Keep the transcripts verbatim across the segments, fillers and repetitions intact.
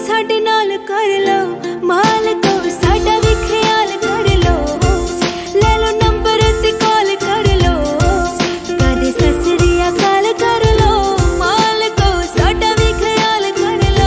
साडे नाल कर लो मालिको साडा भी ख्याल कर लो ले लो नंबर ते कॉल कर लो कदे ससरी अकाल कर लो मालिको साडा भी ख्याल कर लो।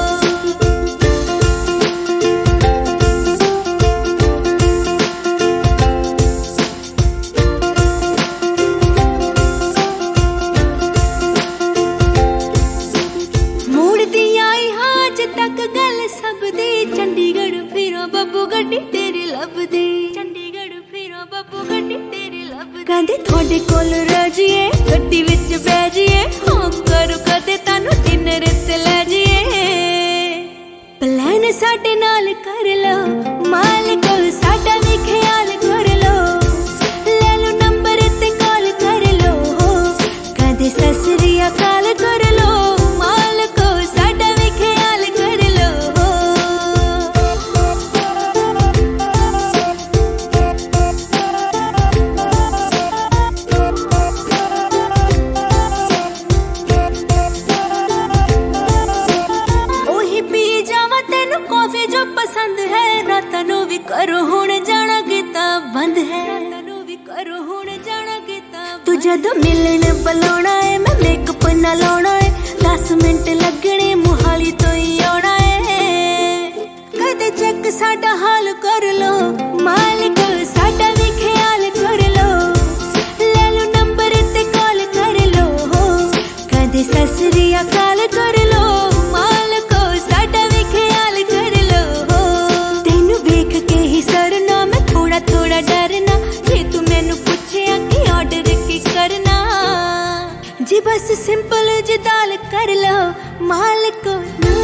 तक गल सब दी चंडीगढ़ फिरो बब्बू गड्डी तेरी लभदी चंडीगढ़ फिरो बब्बू गड्डी तेरी लभदी कहंदे थोड़े कोल रह जिए गड्डी विच बैठ जिए हां करो कदे तानू डिनर ते ले जिए प्लान साडे नाल कर लो मालिको साडा भी ख्याल कर लो ले लो नंबर ते कॉल कर लो कदे ससरी अकाल कर लो मालिको साडा भी ख्याल कर लो। कॉफी जो पसंद है रातां नू भी करो हुण जाना गीता बंद है रातां नू भी करो हुण जाना गीता तू जदों मिलन बुलाउणा है मैं मेकअप ना लाउणा है दस मिनट लगने मुहाली तो ही आउणा है कदे चेक साडा हाल कर लो मालिक साडा भी ख्याल कर लो ले लो नंबर ते कॉल कर लो कदे ससरी अकाल कर लो मालिको साडा भी ख्याल कर लो तेनू वेख के ही सरना मैं थोड़ा थोड़ा डरना जे तू मैनू पूछया कि ऑर्डर की करना जी बस सिंपल जी दाल कर लो मालिको।